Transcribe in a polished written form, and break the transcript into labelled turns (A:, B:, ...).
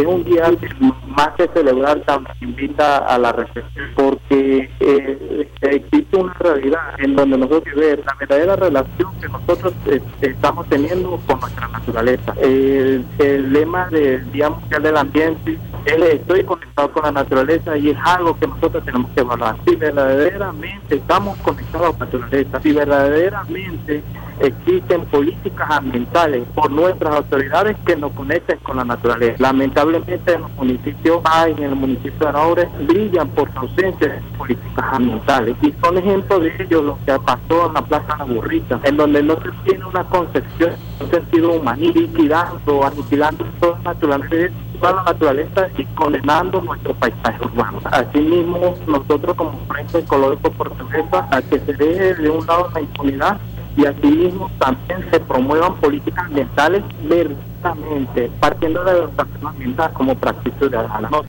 A: es un día que más que celebrar también invita a la reflexión, porque existe una realidad en donde nosotros ver la verdadera relación que nosotros estamos teniendo con nuestra naturaleza. El lema del Día Mundial del Ambiente es: estoy conectado con la naturaleza, y es algo que nosotros tenemos que evaluar. Si verdaderamente estamos conectados con la naturaleza, si verdaderamente existen políticas ambientales por nuestras autoridades que nos conecten con la naturaleza. Lamentablemente en los municipios, en el municipio de Araure, brillan por su ausencia de políticas ambientales, y son ejemplos de ello lo que pasó en la Plaza La Burrita, en donde no se tiene una concepción, un sentido humanista, aniquilando toda la naturaleza y condenando nuestro paisaje urbano. Asimismo, nosotros como Frente Ecológico Portuguesa, a que se deje de un lado la impunidad, y asimismo también se promuevan políticas ambientales verdaderamente, partiendo de la educación ambiental como práctica ciudadana.